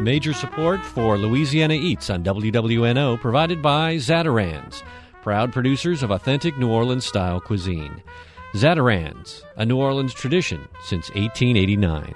Major support for Louisiana Eats on WWNO provided by Zatarain's, proud producers of authentic New Orleans-style cuisine. Zatarain's, a New Orleans tradition since 1889.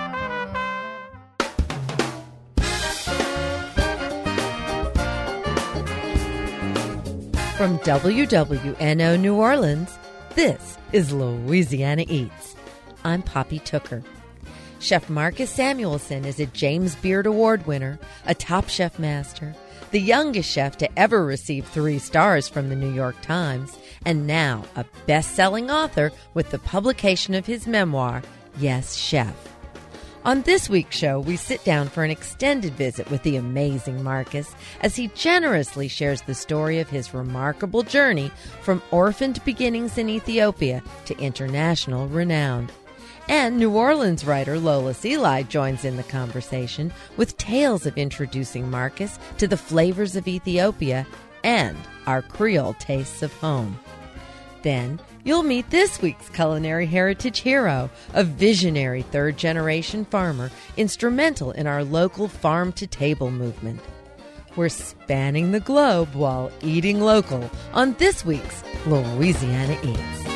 From WWNO New Orleans, this is Louisiana Eats. I'm Poppy Tooker. Chef Marcus Samuelson is a James Beard Award winner, a Top Chef Master, the youngest chef to ever receive 3 stars from the New York Times, and now a best-selling author with the publication of his memoir, Yes, Chef. On this week's show, we sit down for an extended visit with the amazing Marcus as he generously shares the story of his remarkable journey from orphaned beginnings in Ethiopia to international renown. And New Orleans writer Lola Seelye joins in the conversation with tales of introducing Marcus to the flavors of Ethiopia and our Creole tastes of home. Then you'll meet this week's culinary heritage hero, a visionary third-generation farmer instrumental in our local farm-to-table movement. We're spanning the globe while eating local on this week's Louisiana Eats.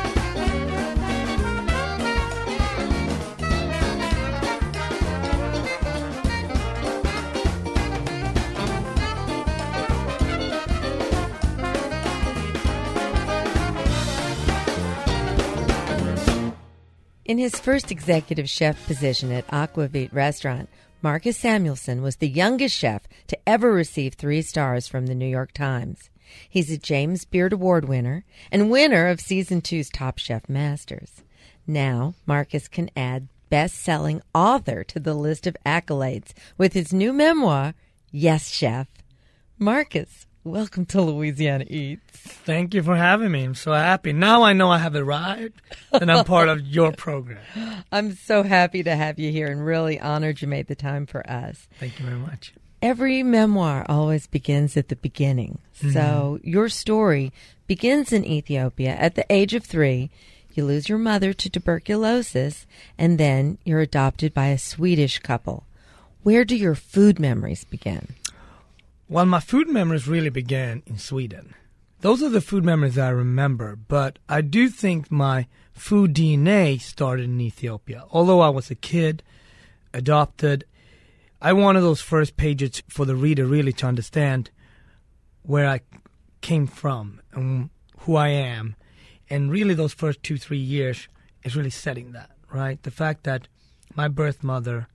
In his first executive chef position at Aquavit Restaurant, Marcus Samuelson was the youngest chef to ever receive 3 stars from the New York Times. He's a James Beard Award winner and winner of Season 2's Top Chef Masters. Now, Marcus can add best-selling author to the list of accolades with his new memoir, Yes, Chef. Marcus, welcome to Louisiana Eats. Thank you for having me. I'm so happy. Now I know I have arrived and I'm part of your program. I'm so happy to have you here and really honored you made the time for us. Thank you very much. Every memoir always begins at the beginning. Mm-hmm. So your story begins in Ethiopia at the age of 3. You lose your mother to tuberculosis, and then you're adopted by a Swedish couple. Where do your food memories begin? Well, my food memories really began in Sweden. Those are the food memories I remember, but I do think my food DNA started in Ethiopia. Although I was a kid, adopted, I wanted those first pages for the reader really to understand where I came from and who I am. And really those first 2-3 years is really setting that, right? The fact that my birth mother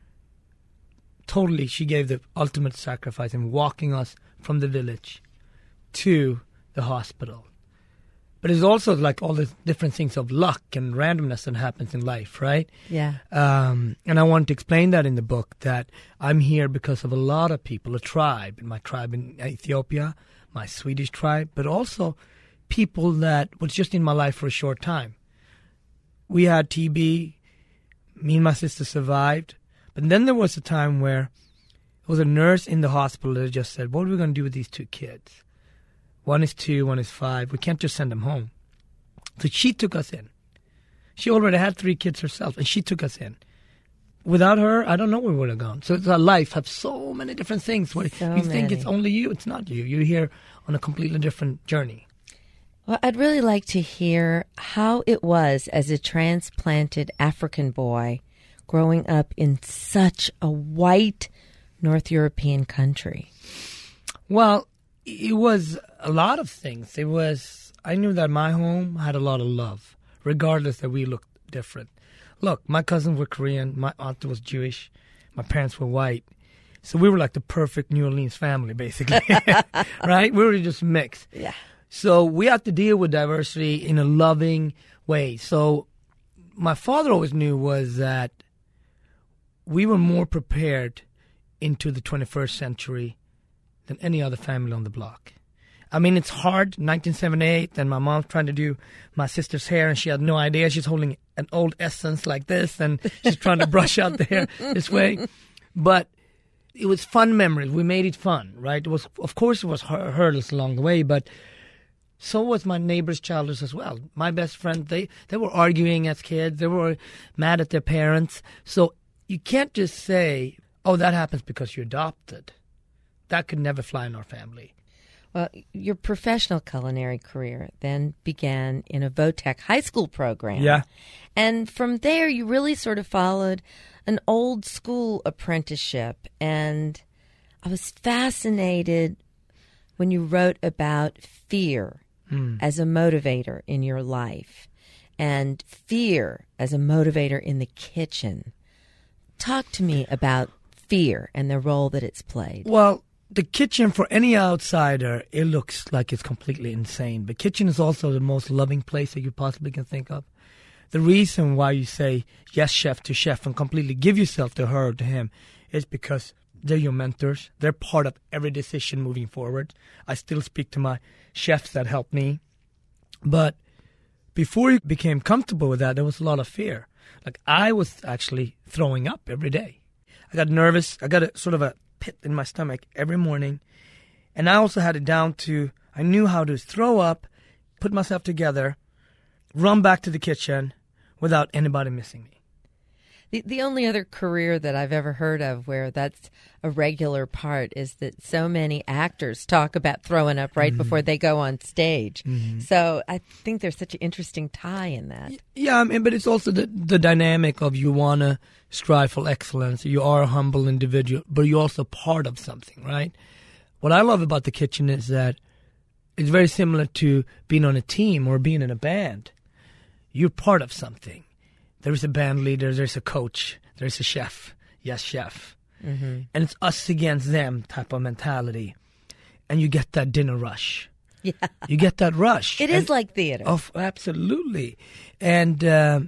totally, she gave the ultimate sacrifice in walking us from the village to the hospital. But it's also like all the different things of luck and randomness that happens in life, right? Yeah. And I want to explain that in the book, that I'm here because of a lot of people, a tribe, my tribe in Ethiopia, my Swedish tribe, but also people that was just in my life for a short time. We had TB, me and my sister survived. But then there was a time where there was a nurse in the hospital that just said, what are we going to do with these 2 kids? One is 2, one is 5. We can't just send them home. So she took us in. She already had 3 kids herself, and she took us in. Without her, I don't know where we would have gone. So our life has so many different things where you think it's only you. It's not you. You're here on a completely different journey. Well, I'd really like to hear how it was as a transplanted African boy growing up in such a white North European country. Well, it was a lot of things. I knew that my home had a lot of love, regardless that we looked different. Look, my cousins were Korean, my aunt was Jewish, my parents were white. So we were like the perfect New Orleans family, basically, right? We were just mixed. Yeah. So we had to deal with diversity in a loving way. So my father always knew was that we were more prepared into the 21st century than any other family on the block. I mean, it's hard, 1978, and my mom's trying to do my sister's hair, and she had no idea. She's holding an old Essence like this, and she's trying to brush out the hair this way. But it was fun memories. We made it fun, right? It was, of course, it was hurdles along the way, but so was my neighbor's childhood as well. My best friend, they were arguing as kids. They were mad at their parents. So you can't just say, oh, that happens because you're adopted. That could never fly in our family. Well, your professional culinary career then began in a Votech high school program. Yeah. And from there, you really sort of followed an old school apprenticeship. And I was fascinated when you wrote about fear as a motivator in your life and fear as a motivator in the kitchen. Talk to me about fear and the role that it's played. Well, the kitchen, for any outsider, it looks like it's completely insane. But kitchen is also the most loving place that you possibly can think of. The reason why you say yes, chef, to chef and completely give yourself to her or to him is because they're your mentors. They're part of every decision moving forward. I still speak to my chefs that helped me. But before you became comfortable with that, there was a lot of fear. Like, I was actually throwing up every day. I got nervous. I got a sort of a pit in my stomach every morning. And I also had it down to, I knew how to throw up, put myself together, run back to the kitchen without anybody missing me. The only other career that I've ever heard of where that's a regular part is that so many actors talk about throwing up right before they go on stage. So I think there's such an interesting tie in that. Yeah, I mean, but it's also the dynamic of you want to strive for excellence. You are a humble individual, but you're also part of something, right? What I love about the kitchen is that it's very similar to being on a team or being in a band. You're part of something. There's a band leader, there's a coach, there's a chef. Yes, chef. And it's us against them type of mentality. And you get that dinner rush. Yeah. You get that rush. It is like theater. Oh, absolutely. And,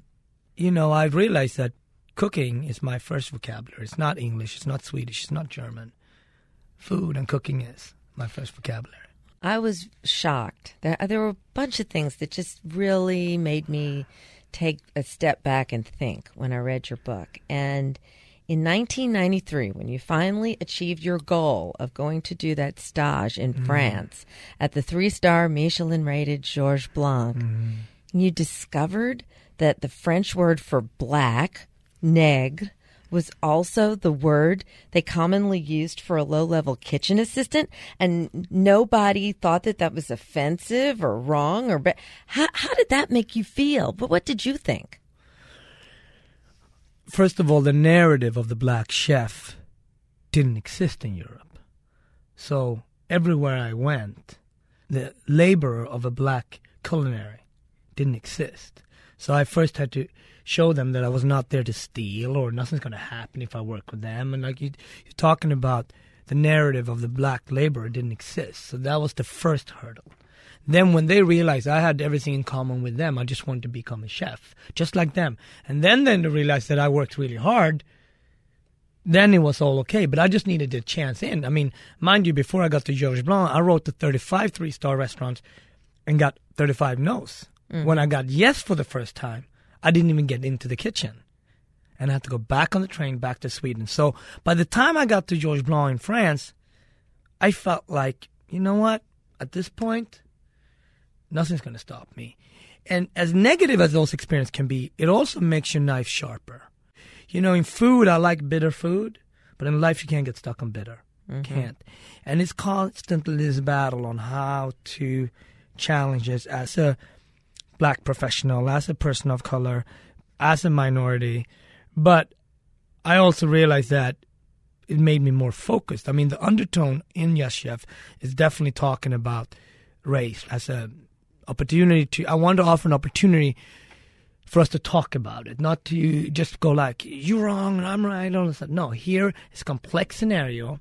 I've realized that cooking is my first vocabulary. It's not English, it's not Swedish, it's not German. Food and cooking is my first vocabulary. I was shocked. There were a bunch of things that just really made me take a step back and think when I read your book. And in 1993, when you finally achieved your goal of going to do that stage in France at the 3-star Michelin-rated Georges Blanc, you discovered that the French word for black, nègre, was also the word they commonly used for a low-level kitchen assistant, and nobody thought that was offensive or wrong. Or how did that make you feel? But what did you think? First of all, the narrative of the black chef didn't exist in Europe. So everywhere I went, the labor of a black culinary didn't exist. So I first had to show them that I was not there to steal or nothing's going to happen if I work with them. And like you're talking about, the narrative of the black laborer didn't exist. So that was the first hurdle. Then when they realized I had everything in common with them, I just wanted to become a chef, just like them. And then they realized that I worked really hard. Then it was all okay, but I just needed a chance in. I mean, mind you, before I got to Georges Blanc, I wrote to 35 3-star restaurants and got 35 no's. When I got yes for the first time, I didn't even get into the kitchen. And I had to go back on the train back to Sweden. So by the time I got to Georges Blanc in France, I felt like, you know what? At this point, nothing's going to stop me. And as negative as those experiences can be, it also makes your knife sharper. You know, in food, I like bitter food, but in life, you can't get stuck on bitter. Can't. And it's constantly this battle on how to challenge it as a black professional, as a person of color, as a minority. But I also realized that it made me more focused. I mean, the undertone in Yes Chef is definitely talking about race as an opportunity to, I want to offer an opportunity for us to talk about it, not to just go like, you're wrong and I'm right. All this. No, here is a complex scenario.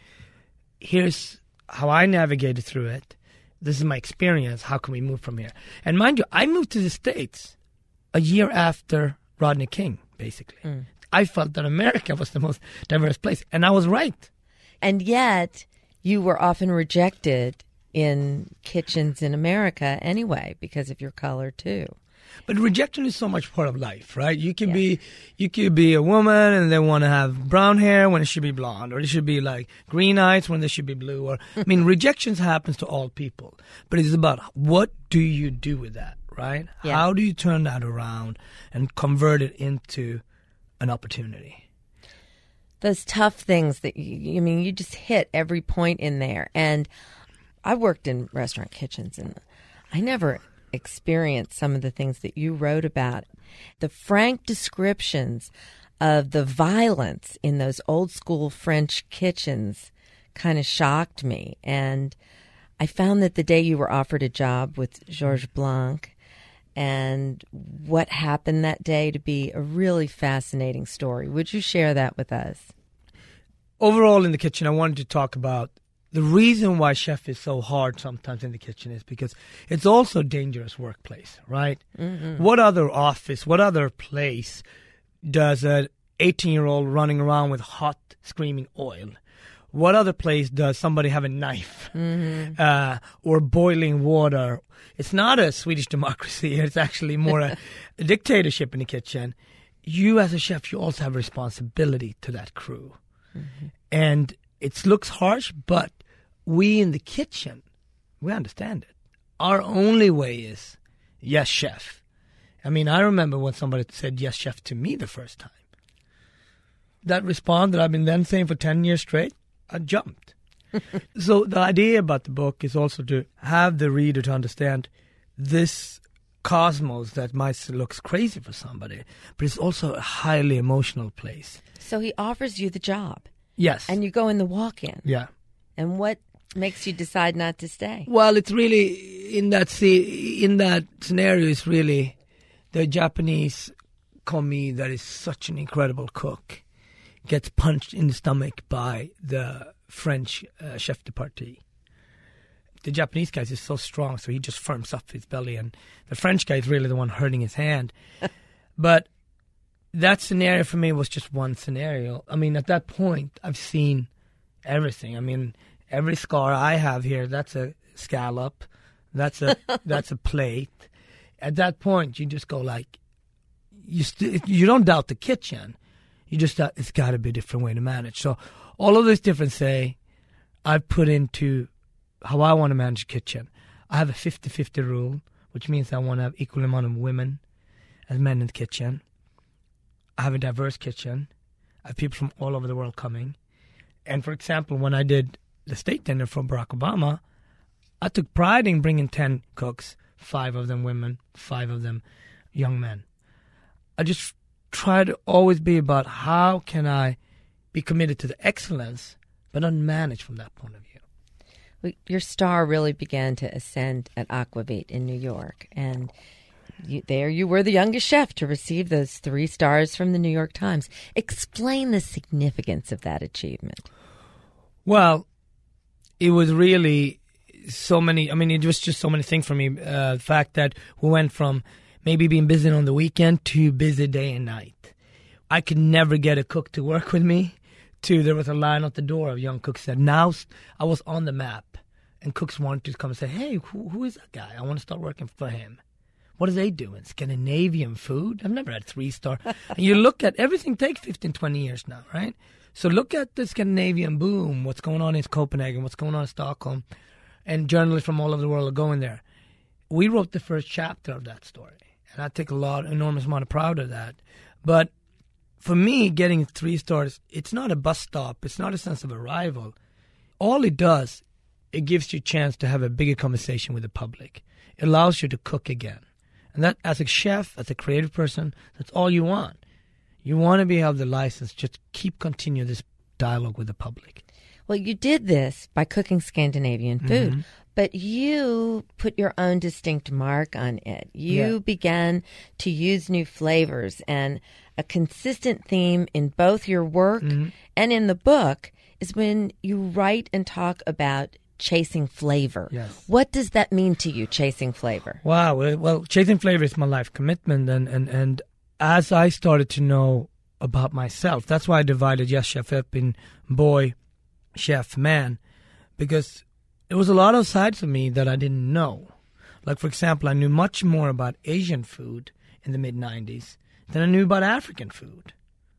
Here's how I navigated through it. This is my experience. How can we move from here? And mind you, I moved to the States a year after Rodney King, basically. I felt that America was the most diverse place, and I was right. And yet, you were often rejected in kitchens in America anyway because of your color, too. But rejection is so much part of life, right? You could be a woman and they want to have brown hair when it should be blonde, or it should be like green eyes when they should be blue. Or I mean, rejections happens to all people, but it's about what do you do with that, right? Yeah. How do you turn that around and convert it into an opportunity? those tough things that you just hit every point in there. And I worked in restaurant kitchens, and I never experienced some of the things that you wrote about. The frank descriptions of the violence in those old school French kitchens kind of shocked me. And I found that the day you were offered a job with Georges Blanc and what happened that day to be a really fascinating story. Would you share that with us? Overall in the kitchen, I wanted to talk about the reason why chef is so hard sometimes in the kitchen is because it's also a dangerous workplace, right? Mm-hmm. What other office, what other place does an 18-year-old running around with hot, screaming oil? What other place does somebody have a knife or boiling water? It's not a Swedish democracy. It's actually more a dictatorship in the kitchen. You as a chef, you also have a responsibility to that crew. Mm-hmm. And it looks harsh, but we in the kitchen, we understand it. Our only way is, yes, chef. I mean, I remember when somebody said yes, chef to me the first time. That response that I've been then saying for 10 years straight, I jumped. So the idea about the book is also to have the reader to understand this cosmos that might look crazy for somebody, but it's also a highly emotional place. So he offers you the job. Yes. And you go in the walk-in. Yeah. And what makes you decide not to stay? Well, it's really, in that scenario, it's really the Japanese commis that is such an incredible cook gets punched in the stomach by the French chef de partie. The Japanese guy is so strong, so he just firms up his belly, and the French guy is really the one hurting his hand. But that scenario for me was just one scenario. I mean, at that point, I've seen everything. I mean, every scar I have here, that's a scallop, that's a plate. At that point, you just go like, you don't doubt the kitchen. You just thought it's got to be a different way to manage. So all of this different say I've put into how I want to manage a kitchen. I have a 50-50 rule, which means I want to have equal amount of women as men in the kitchen. I have a diverse kitchen. I have people from all over the world coming. And for example, when I did the state dinner for Barack Obama, I took pride in bringing 10 cooks, 5 of them women, 5 of them young men. I just try to always be about how can I be committed to the excellence, but unmanaged from that point of view. Well, your star really began to ascend at Aquavit in New York, and there you were the youngest chef to receive those 3 stars from the New York Times. Explain the significance of that achievement. Well, it was really so many, I mean, it was just so many things for me. The fact that we went from maybe being busy on the weekend to busy day and night. I could never get a cook to work with me. There was a line at the door of young cooks that now I was on the map, and cooks wanted to come and say, hey, who is that guy? I want to start working for him. What are they doing? Scandinavian food? I've never had 3-star. And you look at everything takes 15, 20 years now, right? So look at the Scandinavian boom, what's going on in Copenhagen, what's going on in Stockholm, and journalists from all over the world are going there. We wrote the first chapter of that story, and I take enormous amount of pride of that. But for me, getting 3 stars, it's not a bus stop. It's not a sense of arrival. All it does, it gives you a chance to have a bigger conversation with the public. It allows you to cook again. And that, as a chef, as a creative person, that's all you want. You want to have the license, just continue this dialogue with the public. Well, you did this by cooking Scandinavian food, but you put your own distinct mark on it. You began to use new flavors, and a consistent theme in both your work and in the book is when you write and talk about chasing flavor. Yes. What does that mean to you, chasing flavor? Wow. Well, chasing flavor is my life commitment. And as I started to know about myself, that's why I divided Yes Chef up in boy, chef, man, because there was a lot of sides of me that I didn't know. Like, for example, I knew much more about Asian food in the mid-90s than I knew about African food.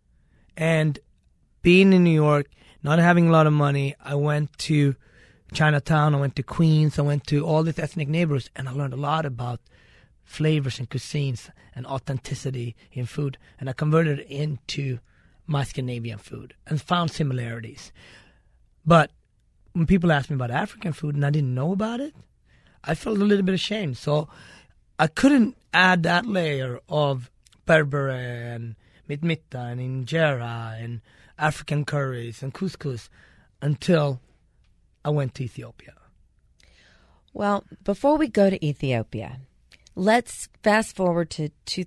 And being in New York, not having a lot of money, I went to Chinatown, I went to Queens, I went to all these ethnic neighborhoods, and I learned a lot about flavors and cuisines and authenticity in food. And I converted it into my Scandinavian food and found similarities. But when people asked me about African food and I didn't know about it, I felt a little bit ashamed. So I couldn't add that layer of berbere and mitmitta and injera and African curries and couscous until I went to Ethiopia. Well, before we go to Ethiopia, let's fast forward to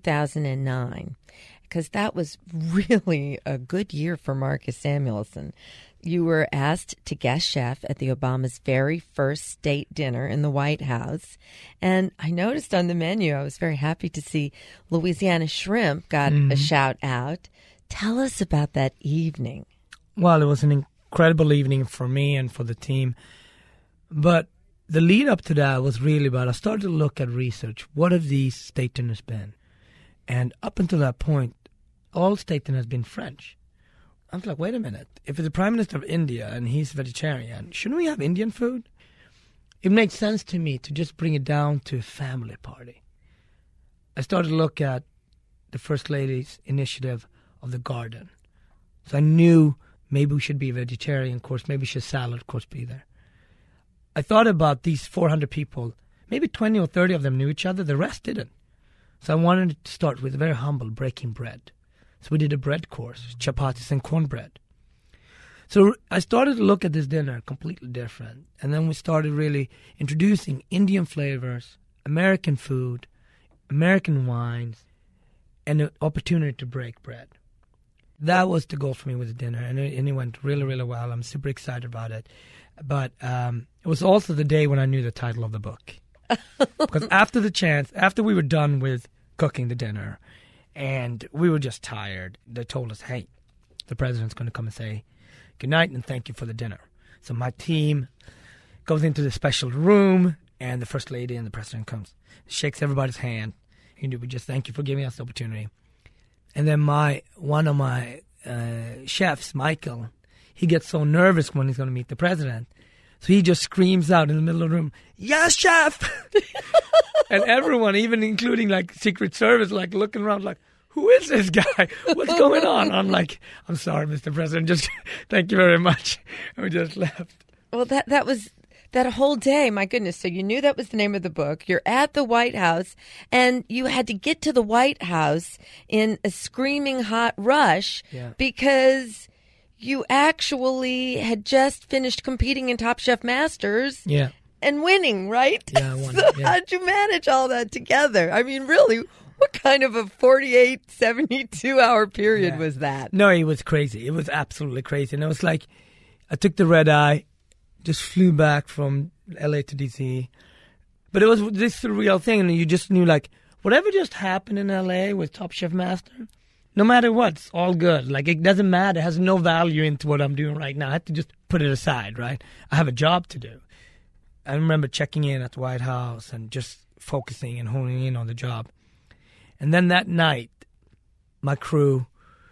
2009, because that was really a good year for Marcus Samuelsson. You were asked to guest chef at the Obama's very first state dinner in the White House. And I noticed on the menu, I was very happy to see Louisiana shrimp got a shout out. Tell us about that evening. Well, it was an incredible evening for me and for the team. But the lead up to that was really about, I started to look at research. What have these state dinners been? And up until that point, all state dinners have been French. I was like, wait a minute. If it's the Prime Minister of India and he's vegetarian, shouldn't we have Indian food? It makes sense to me to just bring it down to a family party. I started to look at the First Lady's initiative of the garden. So I knew maybe we should be a vegetarian course, maybe should salad course be there. I thought about these 400 people, maybe 20 or 30 of them knew each other, the rest didn't. So I wanted to start with very humble, breaking bread. So we did a bread course, chapatis and cornbread. So I started to look at this dinner completely different. And then we started really introducing Indian flavors, American food, American wines, and an opportunity to break bread. That was the goal for me with the dinner, and it went really, really well. I'm super excited about it. But it was also the day when I knew the title of the book. Because after we were done with cooking the dinner, and we were just tired, they told us, hey, the president's going to come and say good night and thank you for the dinner. So my team goes into the special room, and the First Lady and the President comes, shakes everybody's hand. And we just thank you for giving us the opportunity. And then one of my chefs, Michael, he gets so nervous when he's going to meet the president. So he just screams out in the middle of the room, yes, chef! And everyone, even including like Secret Service, like looking around like, who is this guy? What's going on? I'm like, I'm sorry, Mr. President, just thank you very much. And we just left. Well, that was that whole day, my goodness. So you knew that was the name of the book. You're at the White House, and you had to get to the White House in a screaming hot rush because you actually had just finished competing in Top Chef Masters and winning, right? Yeah, I won. So how'd you manage all that together? I mean, really, what kind of a 48, 72-hour period was that? No, it was crazy. It was absolutely crazy. And it was like, I took the red eye, just flew back from L.A. to D.C. But it was this surreal thing, and you just knew, like, whatever just happened in L.A. with Top Chef Master, no matter what, it's all good. Like, it doesn't matter. It has no value into what I'm doing right now. I have to just put it aside, right? I have a job to do. I remember checking in at the White House and just focusing and honing in on the job. And then that night, my crew,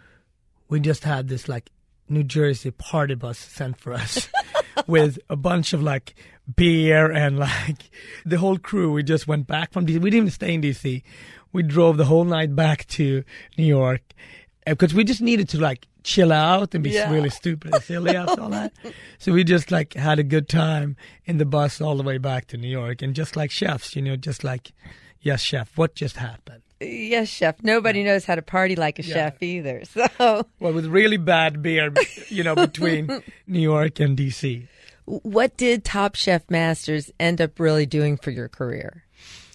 we just had this, like, New Jersey party bus sent for us with a bunch of, like, beer and, like, the whole crew. We just went back from D.C. We didn't even stay in D.C. We drove the whole night back to New York because we just needed to, like, chill out and be really stupid and silly after all that. So we just, like, had a good time in the bus all the way back to New York. And just like chefs, you know, just like, yes, chef, what just happened? Yes, chef. Nobody knows how to party like a chef either. So, well, with really bad beer, you know, between New York and D.C. What did Top Chef Masters end up really doing for your career?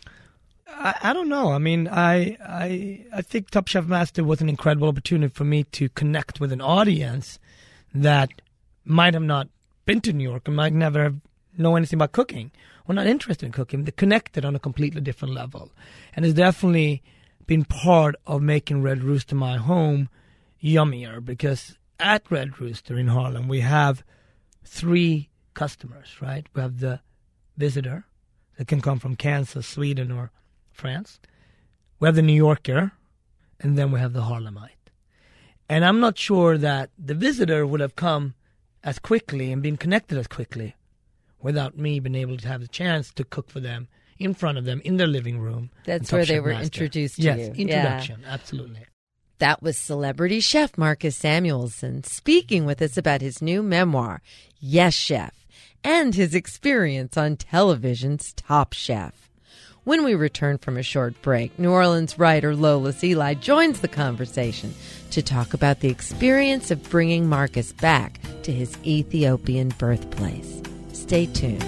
I don't know. I mean, I think Top Chef Master was an incredible opportunity for me to connect with an audience that might have not been to New York and might never have know anything about cooking or not interested in cooking. They connected on a completely different level. And it's definitely been part of making Red Rooster, my home, yummier, because at Red Rooster in Harlem, we have 3 customers, right? We have the visitor that can come from Kansas, Sweden, or France. We have the New Yorker, and then we have the Harlemite. And I'm not sure that the visitor would have come as quickly and been connected as quickly without me being able to have the chance to cook for them in front of them in their living room. That's where they were introduced to you. Yes, introduction, absolutely. That was celebrity chef Marcus Samuelsson speaking with us about his new memoir, Yes, Chef, and his experience on television's Top Chef. When we return from a short break, New Orleans writer Lolis Eli joins the conversation to talk about the experience of bringing Marcus back to his Ethiopian birthplace. Stay tuned.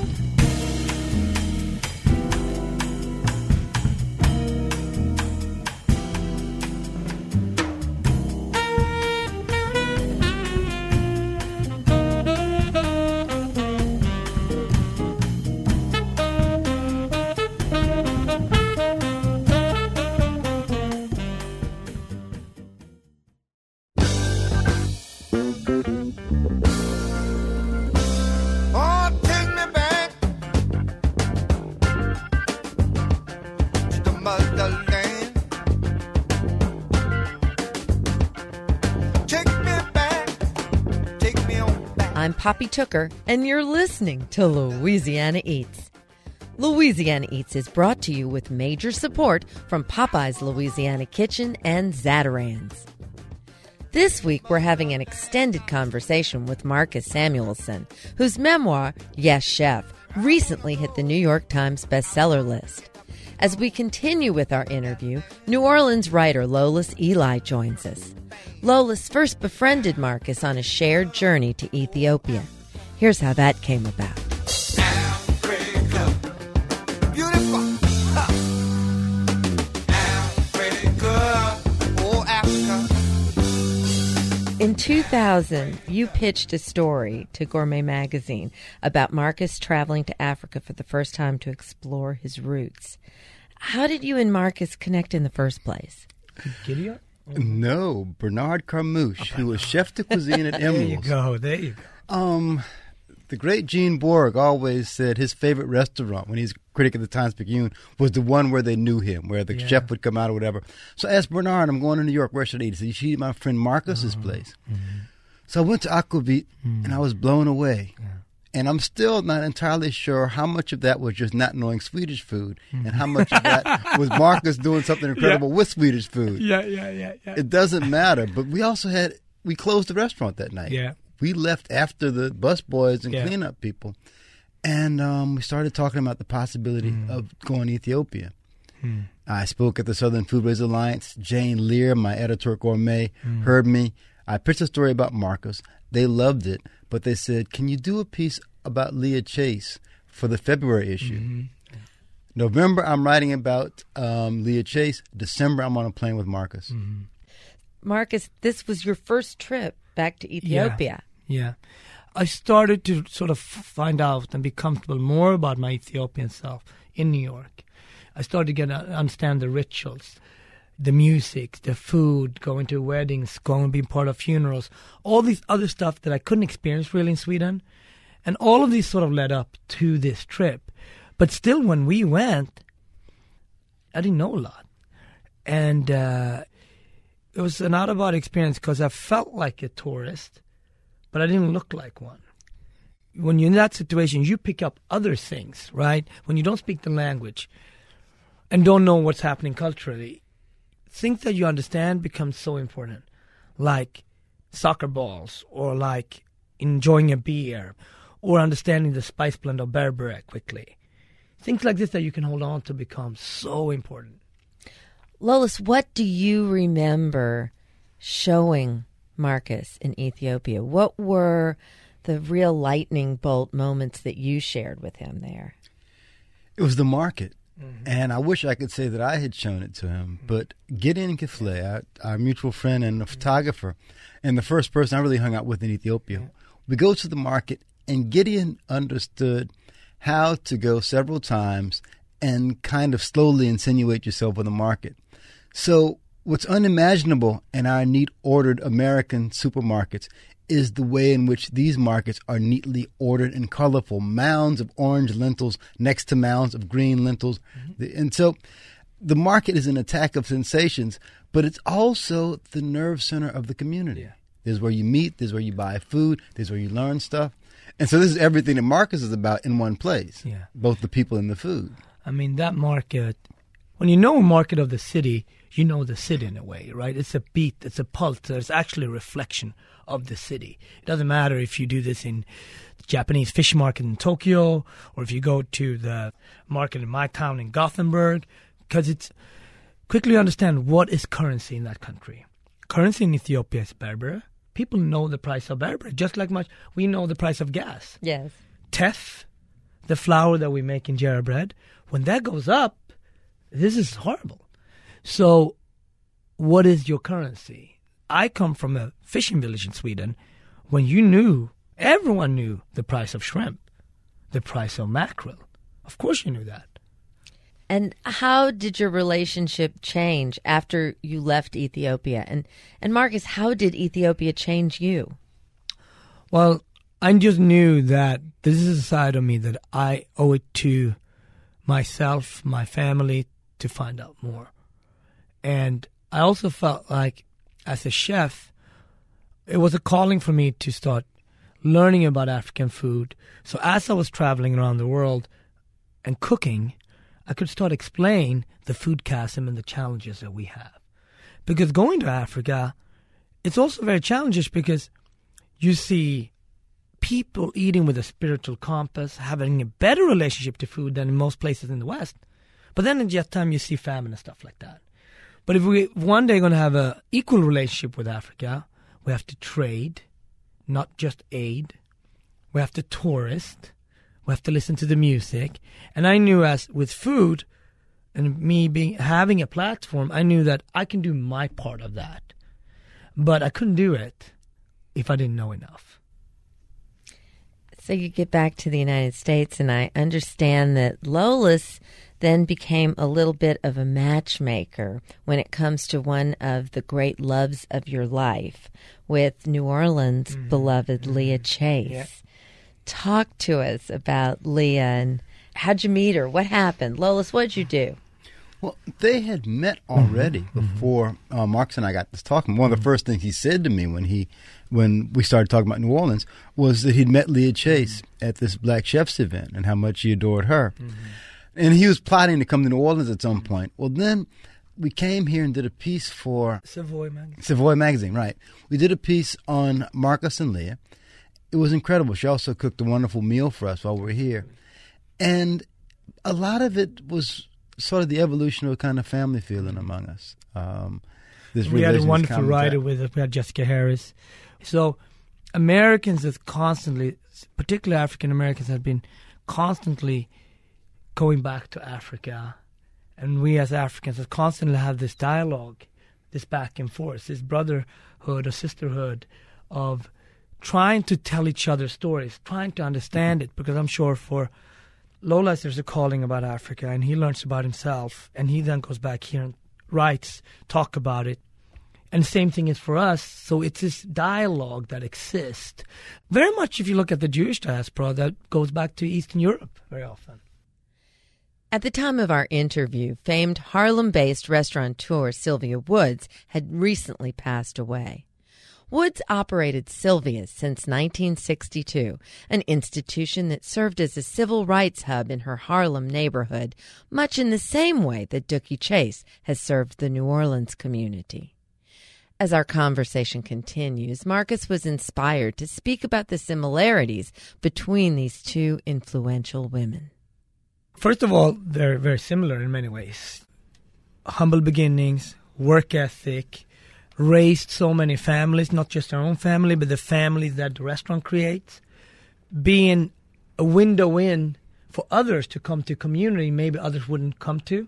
I'm Poppy Tooker, and you're listening to Louisiana Eats. Louisiana Eats is brought to you with major support from Popeye's Louisiana Kitchen and Zatarain's. This week, we're having an extended conversation with Marcus Samuelsson, whose memoir, Yes, Chef, recently hit the New York Times bestseller list. As we continue with our interview, New Orleans writer Lolis Eli joins us. Lolis first befriended Marcus on a shared journey to Ethiopia. Here's how that came about. Africa, beautiful. Africa, oh Africa. In 2000, you pitched a story to Gourmet Magazine about Marcus traveling to Africa for the first time to explore his roots. How did you and Marcus connect in the first place? Gideon? No, Bernard Carmouche, who was chef de cuisine at Emerald's. There you go. The great Gene Borg always said his favorite restaurant, when he's critic of the Times-Picayune, was the one where they knew him, where the chef would come out or whatever. So I asked Bernard, I'm going to New York, where should I eat? He said, you should eat at my friend Marcus's place. Mm-hmm. So I went to Aquavit, and I was blown away. Yeah. And I'm still not entirely sure how much of that was just not knowing Swedish food and how much of that was Marcus doing something incredible with Swedish food. Yeah. It doesn't matter. But we closed the restaurant that night. Yeah. We left after the busboys and cleanup people. And we started talking about the possibility of going to Ethiopia. I spoke at the Southern Foodways Alliance. Jane Lear, my editor at Gourmet, heard me. I pitched a story about Marcus. They loved it, but they said, can you do a piece about Leah Chase for the February issue? Mm-hmm. November, I'm writing about Leah Chase. December, I'm on a plane with Marcus. Mm-hmm. Marcus, this was your first trip back to Ethiopia. Yeah. I started to sort of find out and be comfortable more about my Ethiopian self in New York. I started to get to understand the rituals, the music, the food, going to weddings, going to be part of funerals, all these other stuff that I couldn't experience really in Sweden. And all of these sort of led up to this trip. But still, when we went, I didn't know a lot. And it was an out-of-body experience because I felt like a tourist, but I didn't look like one. When you're in that situation, you pick up other things, right? When you don't speak the language and don't know what's happening culturally, things that you understand become so important, like soccer balls or like enjoying a beer or understanding the spice blend of berbere quickly. Things like this that you can hold on to become so important. Lolis, what do you remember showing Marcus in Ethiopia? What were the real lightning bolt moments that you shared with him there? It was the market. And I wish I could say that I had shown it to him. But Gideon Kifle, our mutual friend and a photographer, and the first person I really hung out with in Ethiopia, we go to the market, and Gideon understood how to go several times and kind of slowly insinuate yourself in the market. So what's unimaginable in our neat-ordered American supermarkets is the way in which these markets are neatly ordered and colorful. Mounds of orange lentils next to mounds of green lentils. And so the market is an attack of sensations, but it's also the nerve center of the community. Yeah. There's where you meet, there's where you buy food, there's where you learn stuff. And so this is everything that Marcus is about in one place, both the people and the food. I mean, that market, when you know a market of the city, you know the city in a way, right? It's a beat, it's a pulse. It's actually a reflection of the city. It doesn't matter if you do this in the Japanese fish market in Tokyo or if you go to the market in my town in Gothenburg, because it's quickly understand what is currency in that country. Currency in Ethiopia is berbere. People know the price of berbere, just like much we know the price of gas. Yes. Teff, the flour that we make in Jera bread, when that goes up, this is horrible. So what is your currency? I come from a fishing village in Sweden when everyone knew the price of shrimp, the price of mackerel. Of course you knew that. And how did your relationship change after you left Ethiopia? And Marcus, how did Ethiopia change you? Well, I just knew that this is a side of me that I owe it to myself, my family, to find out more. And I also felt like, as a chef, it was a calling for me to start learning about African food. So as I was traveling around the world and cooking, I could start explain the food chasm and the challenges that we have. Because going to Africa, it's also very challenging because you see people eating with a spiritual compass, having a better relationship to food than in most places in the West. But then in just time you see famine and stuff like that. But if we one day going to have an equal relationship with Africa, we have to trade, not just aid. We have to tourist. We have to listen to the music. And I knew as with food and me having a platform, I knew that I can do my part of that. But I couldn't do it if I didn't know enough. So you get back to the United States, and I understand that Lolis then became a little bit of a matchmaker when it comes to one of the great loves of your life with New Orleans' beloved Leah Chase. Yeah. Talk to us about Leah and how'd you meet her? What happened? Lolis, what'd you do? Well, they had met already before Marcus and I got this talking. One of the first things he said to me when we started talking about New Orleans was that he'd met Leah Chase at this Black Chefs event and how much he adored her. And he was plotting to come to New Orleans at some point. Well, then we came here and did a piece for Savoy Magazine. Savoy Magazine, right. We did a piece on Marcus and Leah. It was incredible. She also cooked a wonderful meal for us while we were here. And a lot of it was sort of the evolution of a kind of family feeling among us. We had a wonderful writer with us. We had Jessica Harris. So Americans have constantly, particularly African Americans, have been constantly going back to Africa. And we as Africans have constantly have this dialogue, this back and forth, this brotherhood or sisterhood of trying to tell each other stories, trying to understand it, because I'm sure for Lolis there's a calling about Africa, and he learns about himself, and he then goes back here and writes, talk about it. And the same thing is for us, so it's this dialogue that exists. Very much if you look at the Jewish diaspora, that goes back to Eastern Europe very often. At the time of our interview, famed Harlem-based restaurateur Sylvia Woods had recently passed away. Woods operated Sylvia's since 1962, an institution that served as a civil rights hub in her Harlem neighborhood, much in the same way that Dooky Chase has served the New Orleans community. As our conversation continues, Marcus was inspired to speak about the similarities between these two influential women. First of all, they're very similar in many ways. Humble beginnings, work ethic, raised so many families, not just our own family, but the families that the restaurant creates. Being a window in for others to come to community maybe others wouldn't come to.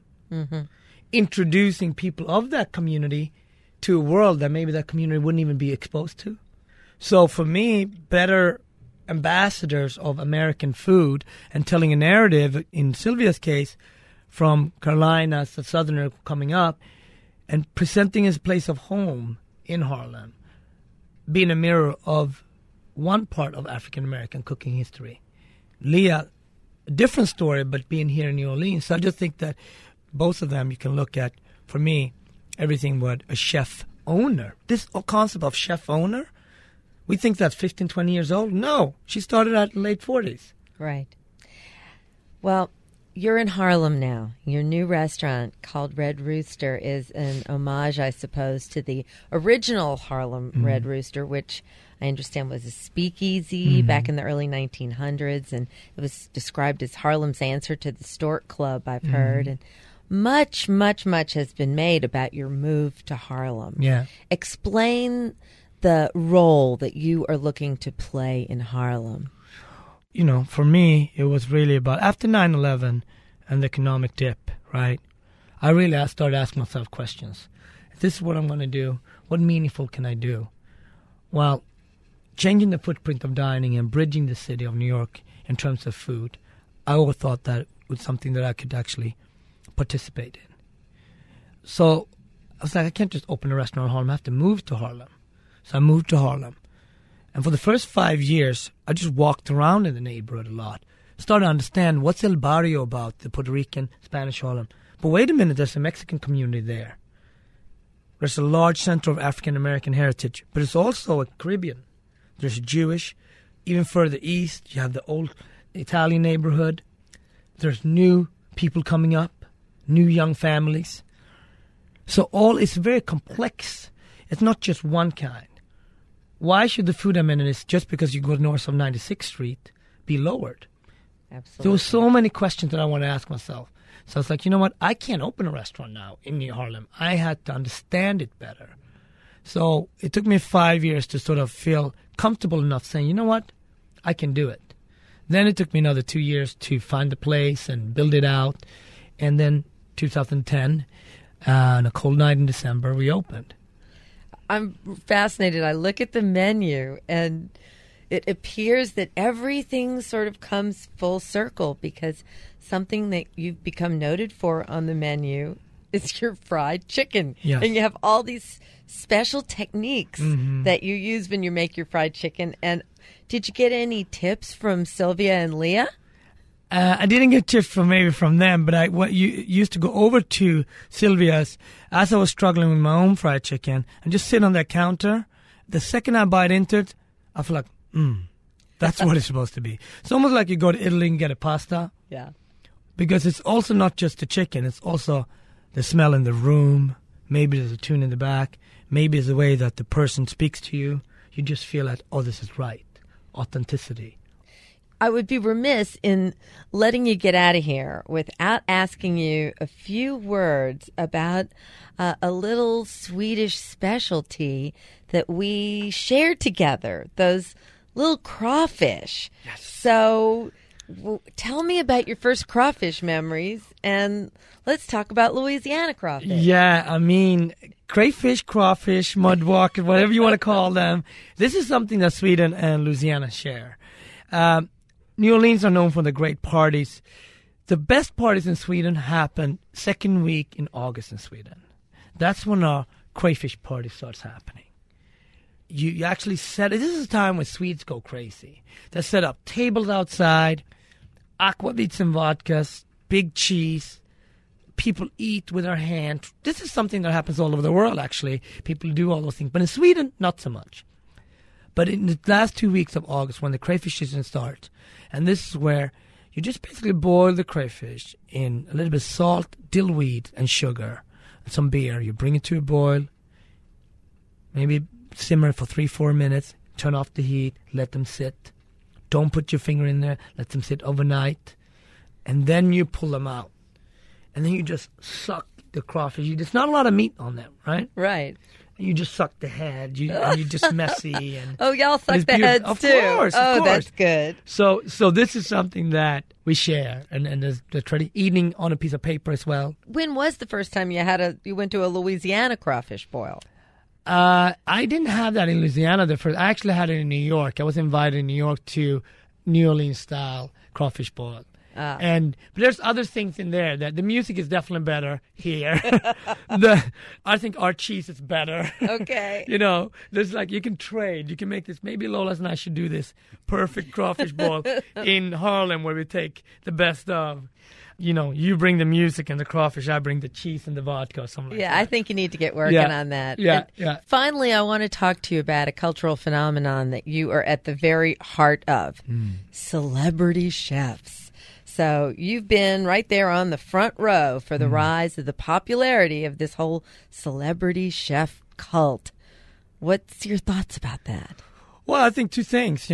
Introducing people of that community to a world that maybe that community wouldn't even be exposed to. So for me, better ambassadors of American food and telling a narrative, in Sylvia's case, from Carolinas, a southerner coming up, and presenting as a place of home in Harlem, being a mirror of one part of African-American cooking history. Leah, a different story, but being here in New Orleans. So I just think that both of them, you can look at, for me, everything what a chef owner. This concept of chef owner, we think that's 15, 20 years old. No, she started at late 40s. Right. Well, You're in Harlem now. Your new restaurant called Red Rooster is an homage, I suppose, to the original Harlem Red Rooster, which I understand was a speakeasy back in the early 1900s, and it was described as Harlem's answer to the Stork Club, I've heard. And much, much, much has been made about your move to Harlem. Yeah. Explain the role that you are looking to play in Harlem. You know, for me, it was really about after 9/11 and the economic dip, right? I started asking myself questions. If this is what I'm going to do, what meaningful can I do? Well, changing the footprint of dining and bridging the city of New York in terms of food, I always thought that was something that I could actually participate in. So I was like, I can't just open a restaurant in Harlem. I have to move to Harlem. So I moved to Harlem. And for the first 5 years, I just walked around in the neighborhood a lot. Started to understand what's El Barrio about, the Puerto Rican, Spanish Harlem. But wait a minute, there's a Mexican community there. There's a large center of African-American heritage, but it's also a Caribbean. There's Jewish. Even further east, you have the old Italian neighborhood. There's new people coming up, new young families. So it's very complex. It's not just one kind. Why should the food amenities, just because you go north of 96th Street, be lowered? Absolutely. There were so many questions that I want to ask myself. So I was like, you know what? I can't open a restaurant now in New Harlem. I had to understand it better. So it took me 5 years to sort of feel comfortable enough saying, you know what? I can do it. Then it took me another 2 years to find the place and build it out. And then 2010, on a cold night in December, we opened. I'm fascinated. I look at the menu, and it appears that everything sort of comes full circle, because something that you've become noted for on the menu is your fried chicken. Yes. And you have all these special techniques that you use when you make your fried chicken. And did you get any tips from Sylvia and Leah? I didn't get tips from them, but I used to go over to Sylvia's as I was struggling with my own fried chicken and just sit on that counter. The second I bite into it, I feel like, that's what it's supposed to be. It's almost like you go to Italy and get a pasta. Yeah. Because it's also not just the chicken, it's also the smell in the room. Maybe there's a tune in the back. Maybe it's the way that the person speaks to you. You just feel like, oh, this is right. Authenticity. I would be remiss in letting you get out of here without asking you a few words about a little Swedish specialty that we shared together, those little crawfish. Yes. So tell me about your first crawfish memories, and let's talk about Louisiana crawfish. Yeah, I mean, crayfish, crawfish, mudwalk, whatever you want to call them. This is something that Sweden and Louisiana share. New Orleans are known for the great parties. The best parties in Sweden happen second week in August in Sweden. That's when our crayfish party starts happening. You actually this is a time when Swedes go crazy. They set up tables outside, aquavits and vodkas, big cheese. People eat with their hands. This is something that happens all over the world, actually. People do all those things. But in Sweden, not so much. But in the last 2 weeks of August, when the crayfish season starts, and this is where you just basically boil the crayfish in a little bit of salt, dillweed, and sugar, and some beer. You bring it to a boil, maybe simmer for 3-4 minutes, turn off the heat, let them sit. Don't put your finger in there, let them sit overnight, and then you pull them out. And then you just suck the crawfish. There's not a lot of meat on them, right? Right. You just suck the head. You're just messy. And oh, y'all suck the heads of too. Course, of course. That's good. So this is something that we share, and there's the eating on a piece of paper as well. When was the first time you went to a Louisiana crawfish boil? I didn't have that in Louisiana. I actually had it in New York. I was invited in New York to New Orleans style crawfish boil. But there's other things in there. That the music is definitely better here. I think our cheese is better. Okay. There's you can trade. You can make this. Maybe Lolas and I should do this perfect crawfish boil in Harlem, where we take the best of. You bring the music and the crawfish, I bring the cheese and the vodka or something like that. Yeah, I think you need to get working on that. Yeah, And yeah. Finally, I want to talk to you about a cultural phenomenon that you are at the very heart of, celebrity chefs. So you've been right there on the front row for the rise of the popularity of this whole celebrity chef cult. What's your thoughts about that? Well, I think two things,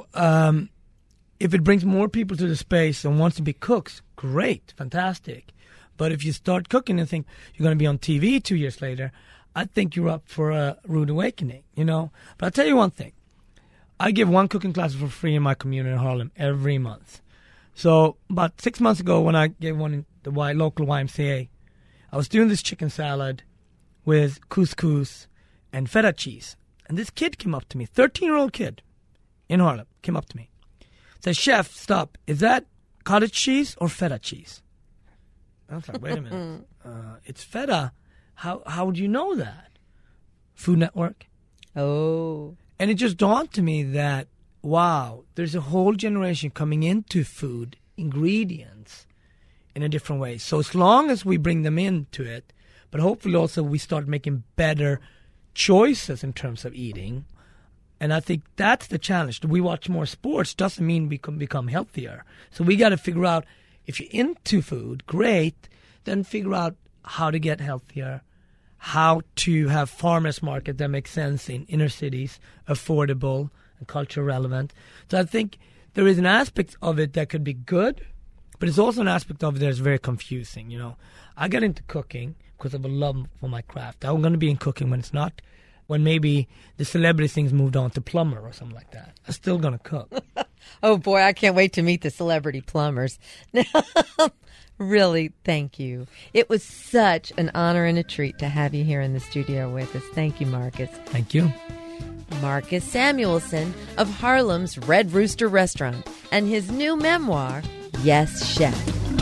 if it brings more people to the space and wants to be cooks, great, fantastic. But if you start cooking and think you're going to be on TV 2 years later, I think you're up for a rude awakening, But I'll tell you one thing. I give one cooking class for free in my community in Harlem every month. So about 6 months ago when I gave one in the local YMCA, I was doing this chicken salad with couscous and feta cheese. And this kid came up to me, 13-year-old kid in Harlem, came up to me. Said, "Chef, stop. Is that cottage cheese or feta cheese?" I was like, wait a minute. It's feta. How would you know that? Food Network. Oh. And it just dawned to me that, wow, there's a whole generation coming into food, ingredients, in a different way. So as long as we bring them into it, but hopefully also we start making better choices in terms of eating. And I think that's the challenge. We watch more sports doesn't mean we can become healthier. So we got to figure out, if you're into food, great, then figure out how to get healthier, how to have farmers market that makes sense in inner cities, affordable and culture relevant. So I think there is an aspect of it that could be good, but it's also an aspect of it that's very confusing. I got into cooking because of a love for my craft. I'm going to be in cooking when maybe the celebrity things moved on to plumber or something like that. I'm still going to cook. Oh, boy, I can't wait to meet the celebrity plumbers. Really, thank you. It was such an honor and a treat to have you here in the studio with us. Thank you, Marcus. Thank you. Marcus Samuelsson of Harlem's Red Rooster Restaurant and his new memoir, Yes, Chef.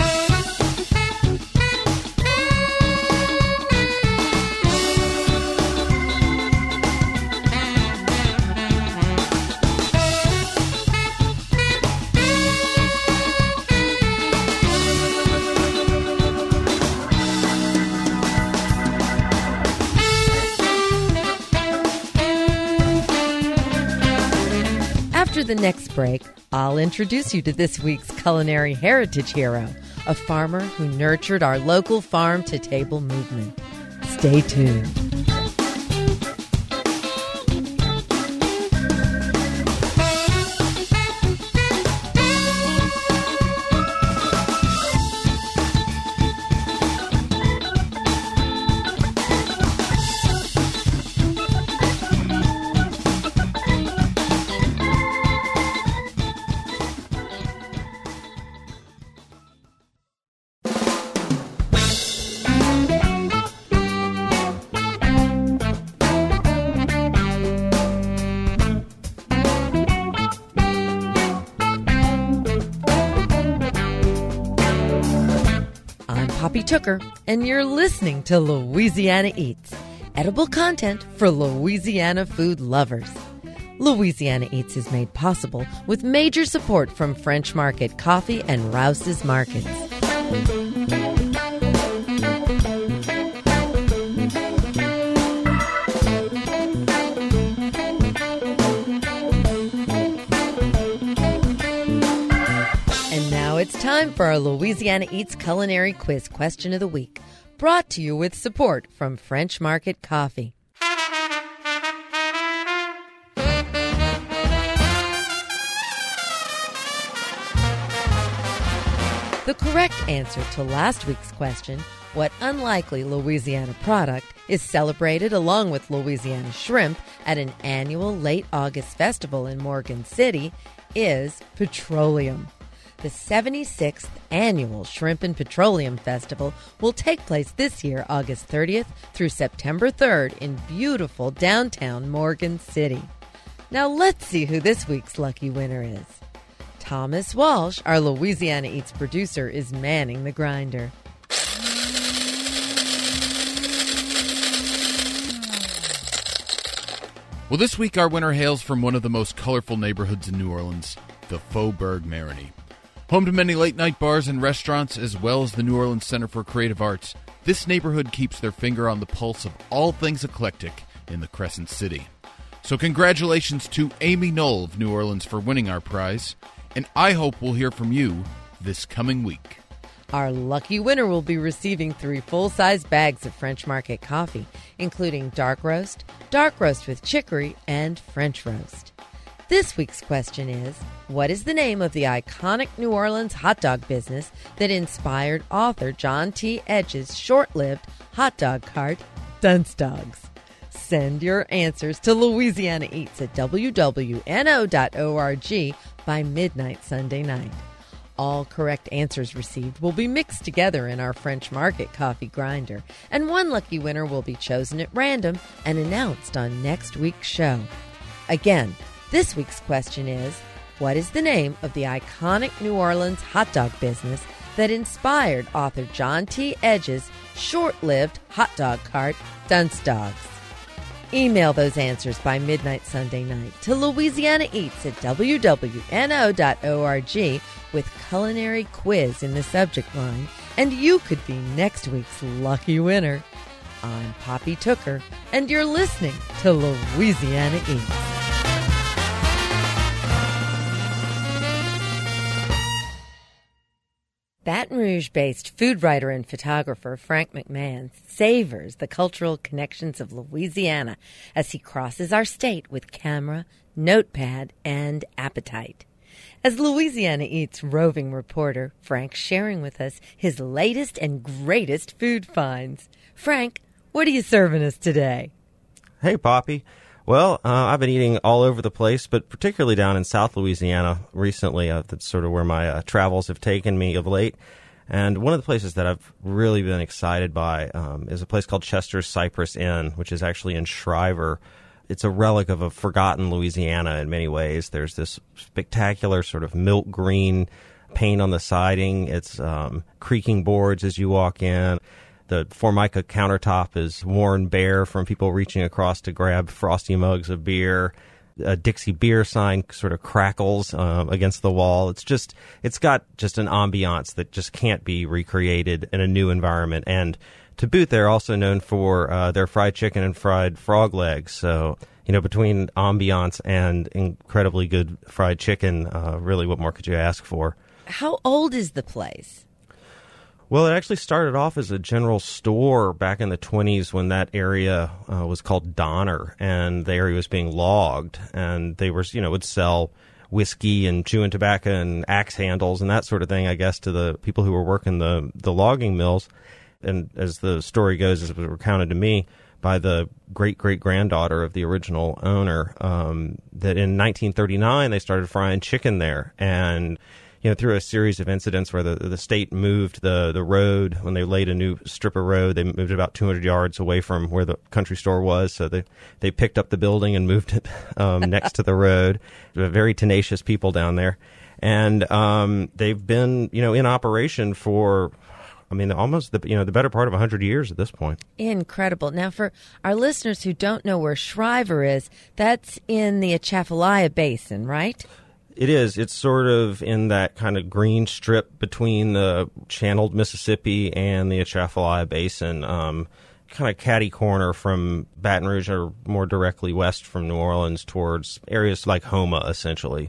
After the next break, I'll introduce you to this week's culinary heritage hero, a farmer who nurtured our local farm-to-table movement. Stay tuned. Poppy Tooker, and you're listening to Louisiana Eats, edible content for Louisiana food lovers. Louisiana Eats is made possible with major support from French Market Coffee and Rouse's Markets. It's time for our Louisiana Eats Culinary Quiz Question of the Week, brought to you with support from French Market Coffee. The correct answer to last week's question, what unlikely Louisiana product is celebrated along with Louisiana shrimp at an annual late August festival in Morgan City, is petroleum. The 76th Annual Shrimp and Petroleum Festival will take place this year, August 30th through September 3rd in beautiful downtown Morgan City. Now let's see who this week's lucky winner is. Thomas Walsh, our Louisiana Eats producer, is manning the grinder. Well, this week our winner hails from one of the most colorful neighborhoods in New Orleans, the Faubourg Marigny. Home to many late-night bars and restaurants, as well as the New Orleans Center for Creative Arts, this neighborhood keeps their finger on the pulse of all things eclectic in the Crescent City. So congratulations to Amy Knoll of New Orleans for winning our prize, and I hope we'll hear from you this coming week. Our lucky winner will be receiving 3 full-size bags of French Market coffee, including dark roast with chicory, and French roast. This week's question is, what is the name of the iconic New Orleans hot dog business that inspired author John T. Edge's short-lived hot dog cart, Dunce Dogs? Send your answers to Louisiana Eats at wwno.org by midnight Sunday night. All correct answers received will be mixed together in our French Market coffee grinder, and one lucky winner will be chosen at random and announced on next week's show. Again, this week's question is, what is the name of the iconic New Orleans hot dog business that inspired author John T. Edge's short-lived hot dog cart, Dunce Dogs? Email those answers by midnight Sunday night to Louisiana Eats at wwno.org with culinary quiz in the subject line, and you could be next week's lucky winner. I'm Poppy Tooker, and you're listening to Louisiana Eats. Baton Rouge-based food writer and photographer Frank McMahon savors the cultural connections of Louisiana as he crosses our state with camera, notepad, and appetite. As Louisiana Eats roving reporter, Frank's sharing with us his latest and greatest food finds. Frank, what are you serving us today? Hey, Poppy. Well, I've been eating all over the place, but particularly down in South Louisiana recently. That's sort of where my travels have taken me of late. And one of the places that I've really been excited by is a place called Chester's Cypress Inn, which is actually in Shriver. It's a relic of a forgotten Louisiana in many ways. There's this spectacular sort of milk green paint on the siding. It's creaking boards as you walk in. The Formica countertop is worn bare from people reaching across to grab frosty mugs of beer. A Dixie beer sign sort of crackles against the wall. It's got just an ambiance that just can't be recreated in a new environment. And to boot, they're also known for their fried chicken and fried frog legs. So, between ambiance and incredibly good fried chicken, really what more could you ask for? How old is the place? Well, it actually started off as a general store back in the 1920s when that area was called Donner, and the area was being logged, and they would sell whiskey and chewing tobacco and axe handles and that sort of thing, I guess, to the people who were working the logging mills. And as the story goes, as it was recounted to me by the great-great-granddaughter of the original owner, that in 1939 they started frying chicken there, and through a series of incidents where the state moved the road, when they laid a new strip of road, they moved about 200 yards away from where the country store was. So they picked up the building and moved it next to the road. Very tenacious people down there. And they've been, in operation for, almost the better part of 100 years at this point. Incredible. Now, for our listeners who don't know where Shriver is, that's in the Atchafalaya Basin, right? It is. It's sort of in that kind of green strip between the channeled Mississippi and the Atchafalaya Basin, kind of catty corner from Baton Rouge or more directly west from New Orleans towards areas like Houma, essentially.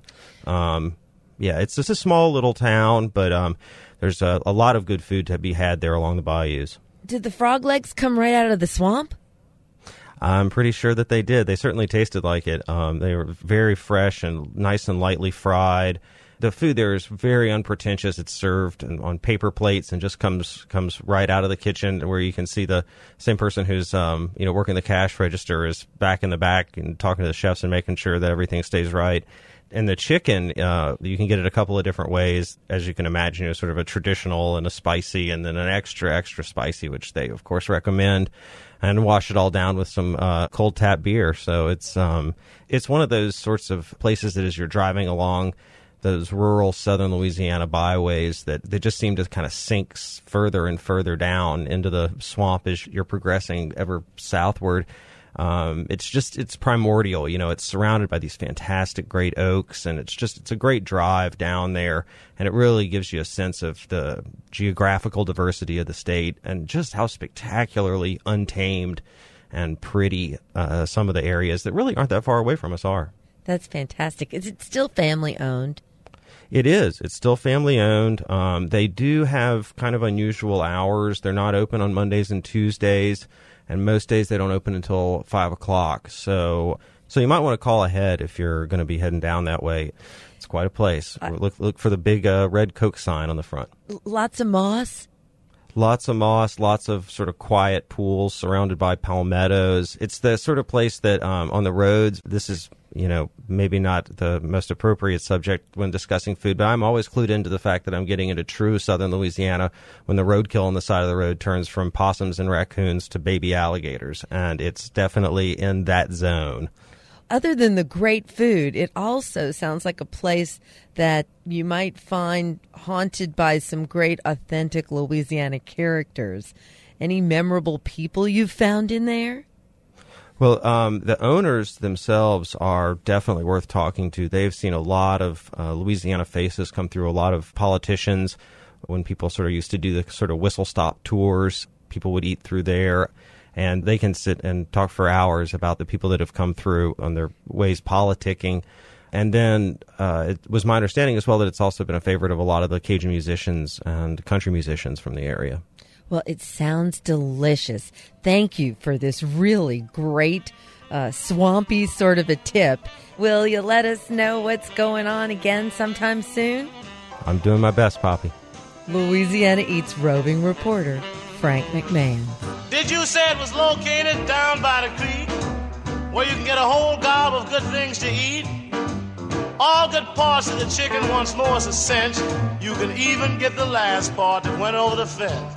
It's just a small little town, but there's a lot of good food to be had there along the bayous. Did the frog legs come right out of the swamp? I'm pretty sure that they did. They certainly tasted like it. They were very fresh and nice and lightly fried. The food there is very unpretentious. It's served on paper plates and just comes right out of the kitchen, where you can see the same person who's working the cash register is back in the back and talking to the chefs and making sure that everything stays right. And the chicken, you can get it a couple of different ways, as you can imagine. Sort of a traditional and a spicy, and then an extra spicy, which they of course recommend. And wash it all down with some cold tap beer. So it's one of those sorts of places that as you're driving along those rural southern Louisiana byways, that they just seem to kind of sink further and further down into the swamp as you're progressing ever southward. It's primordial. It's surrounded by these fantastic great oaks, and it's a great drive down there, and it really gives you a sense of the geographical diversity of the state and just how spectacularly untamed and pretty some of the areas that really aren't that far away from us are. That's fantastic. Is it still family owned? It is. It's still family owned. They do have kind of unusual hours. They're not open on Mondays and Tuesdays, and most days they don't open until 5 o'clock. So you might want to call ahead if you're going to be heading down that way. It's quite a place. Look for the big red Coke sign on the front. Lots of moss? Lots of moss, lots of sort of quiet pools surrounded by palmettos. It's the sort of place that on the roads, this is, maybe not the most appropriate subject when discussing food, but I'm always clued into the fact that I'm getting into true southern Louisiana when the roadkill on the side of the road turns from possums and raccoons to baby alligators, and it's definitely in that zone. Other than the great food, it also sounds like a place that you might find haunted by some great authentic Louisiana characters. Any memorable people you've found in there? Well, the owners themselves are definitely worth talking to. They've seen a lot of Louisiana faces come through, a lot of politicians. When people sort of used to do the sort of whistle-stop tours, people would eat through there. And they can sit and talk for hours about the people that have come through on their ways politicking. And then it was my understanding as well that it's also been a favorite of a lot of the Cajun musicians and country musicians from the area. Well, it sounds delicious. Thank you for this really great, swampy sort of a tip. Will you let us know what's going on again sometime soon? I'm doing my best, Poppy. Louisiana Eats roving reporter Frank McMahon. Did you say it was located down by the creek where you can get a whole gob of good things to eat? All good parts of the chicken once more is a cinch. You can even get the last part that went over the fence.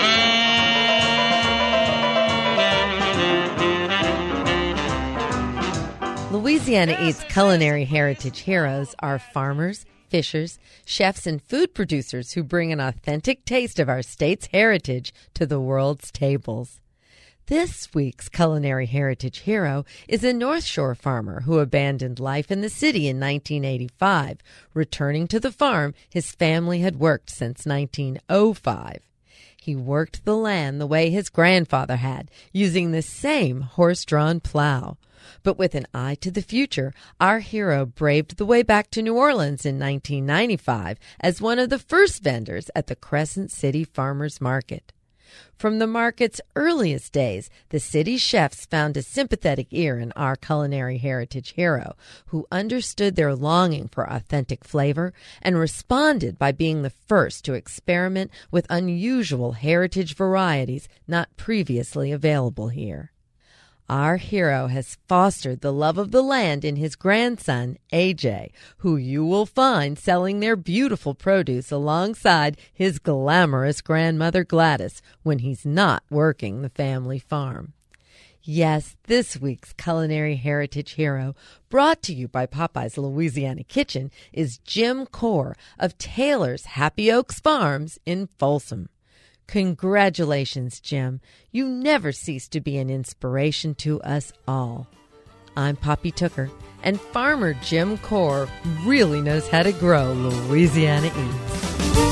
Louisiana Eats culinary heritage heroes are farmers, fishers, chefs, and food producers who bring an authentic taste of our state's heritage to the world's tables. This week's culinary heritage hero is a North Shore farmer who abandoned life in the city in 1985, returning to the farm his family had worked since 1905. He worked the land the way his grandfather had, using the same horse-drawn plow. But with an eye to the future, our hero braved the way back to New Orleans in 1995 as one of the first vendors at the Crescent City Farmers Market. From the market's earliest days, the city's chefs found a sympathetic ear in our culinary heritage hero, who understood their longing for authentic flavor and responded by being the first to experiment with unusual heritage varieties not previously available here. Our hero has fostered the love of the land in his grandson, AJ, who you will find selling their beautiful produce alongside his glamorous grandmother, Gladys, when he's not working the family farm. Yes, this week's culinary heritage hero, brought to you by Popeye's Louisiana Kitchen, is Jim Core of Taylor's Happy Oaks Farms in Folsom. Congratulations, Jim. You never cease to be an inspiration to us all. I'm Poppy Tooker, and Farmer Jim Core really knows how to grow Louisiana Eats.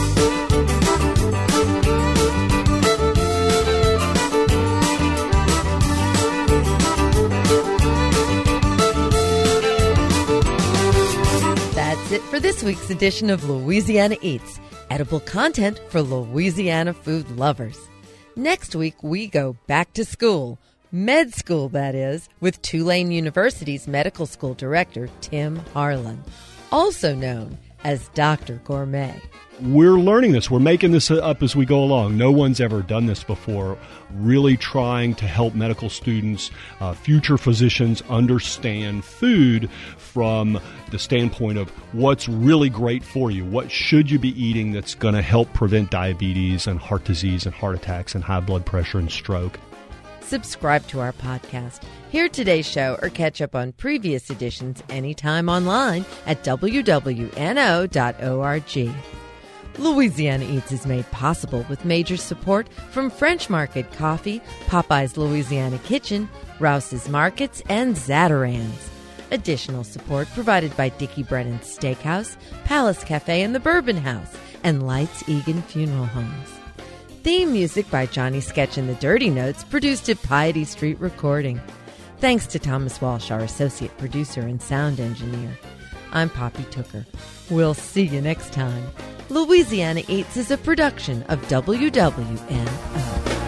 That's it for this week's edition of Louisiana Eats. Edible content for Louisiana food lovers. Next week, we go back to school. Med school, that is, with Tulane University's medical school director, Tim Harlan, also known as Dr. Gourmet. We're learning this. We're making this up as we go along. No one's ever done this before. Really trying to help medical students, future physicians, understand food from the standpoint of what's really great for you. What should you be eating that's going to help prevent diabetes and heart disease and heart attacks and high blood pressure and stroke. Subscribe to our podcast, hear today's show, or catch up on previous editions anytime online at wwno.org. Louisiana Eats is made possible with major support from French Market Coffee, Popeye's Louisiana Kitchen, Rouse's Markets, and Zatarain's. Additional support provided by Dickie Brennan's Steakhouse, Palace Cafe and the Bourbon House, and Lights Egan Funeral Homes. Theme music by Johnny Sketch and the Dirty Notes, produced at Piety Street Recording. Thanks to Thomas Walsh, our associate producer and sound engineer. I'm Poppy Tooker. We'll see you next time. Louisiana Eats is a production of WWNO.